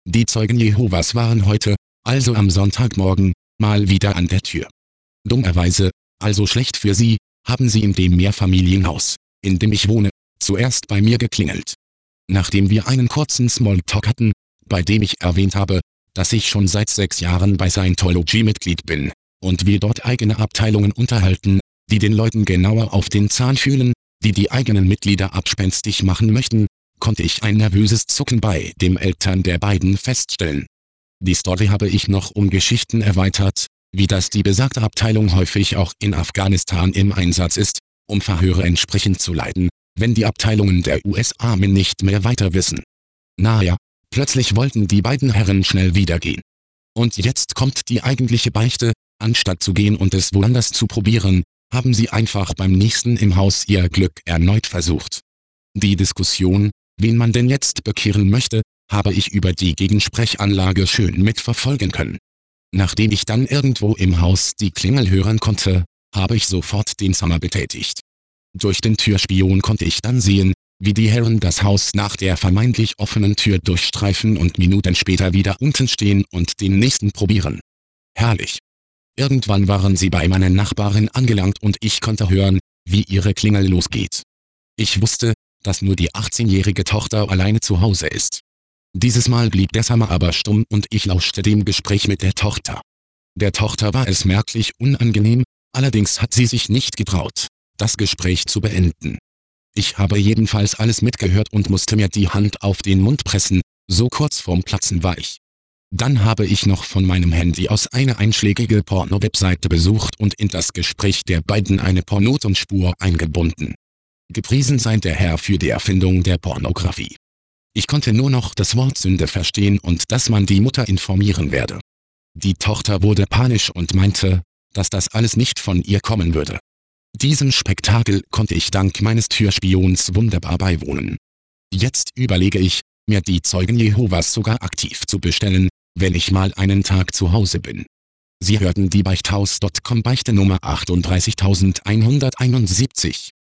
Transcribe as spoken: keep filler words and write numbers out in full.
Die Zeugen Jehovas waren heute, also am Sonntagmorgen, mal wieder an der Tür. Dummerweise, also schlecht für sie, haben sie in dem Mehrfamilienhaus, in dem ich wohne, zuerst bei mir geklingelt. Nachdem wir einen kurzen Smalltalk hatten, bei dem ich erwähnt habe, dass ich schon seit sechs Jahren bei Scientology Mitglied bin, und wir dort eigene Abteilungen unterhalten, die den Leuten genauer auf den Zahn fühlen, die die eigenen Mitglieder abspenstig machen möchten, konnte ich ein nervöses Zucken bei den Eltern der beiden feststellen. Die Story habe ich noch um Geschichten erweitert, wie das die besagte Abteilung häufig auch in Afghanistan im Einsatz ist, um Verhöre entsprechend zu leiten, wenn die Abteilungen der U S-Army nicht mehr weiter wissen. Naja, plötzlich wollten die beiden Herren schnell wieder gehen. Und jetzt kommt die eigentliche Beichte: Anstatt zu gehen und es woanders zu probieren, haben sie einfach beim nächsten im Haus ihr Glück erneut versucht. Die Diskussion, wen man denn jetzt bekehren möchte, habe ich über die Gegensprechanlage schön mitverfolgen können. Nachdem ich dann irgendwo im Haus die Klingel hören konnte, habe ich sofort den Summer betätigt. Durch den Türspion konnte ich dann sehen, wie die Herren das Haus nach der vermeintlich offenen Tür durchstreifen und Minuten später wieder unten stehen und den nächsten probieren. Herrlich. Irgendwann waren sie bei meiner Nachbarin angelangt und ich konnte hören, wie ihre Klingel losgeht. Ich wusste, dass nur die achtzehnjährige Tochter alleine zu Hause ist. Dieses Mal blieb der Summer aber stumm und ich lauschte dem Gespräch mit der Tochter. Der Tochter war es merklich unangenehm, allerdings hat sie sich nicht getraut, das Gespräch zu beenden. Ich habe jedenfalls alles mitgehört und musste mir die Hand auf den Mund pressen, so kurz vorm Platzen war ich. Dann habe ich noch von meinem Handy aus eine einschlägige Porno-Webseite besucht und in das Gespräch der beiden eine Pornotonspur eingebunden. Gepriesen sei der Herr für die Erfindung der Pornografie. Ich konnte nur noch das Wort Sünde verstehen und dass man die Mutter informieren werde. Die Tochter wurde panisch und meinte, dass das alles nicht von ihr kommen würde. Diesem Spektakel konnte ich dank meines Türspions wunderbar beiwohnen. Jetzt überlege ich, mir die Zeugen Jehovas sogar aktiv zu bestellen, wenn ich mal einen Tag zu Hause bin. Sie hörten die Beichthaus Punkt com Beichte Nummer achtunddreißigtausendeinhunderteinundsiebzig.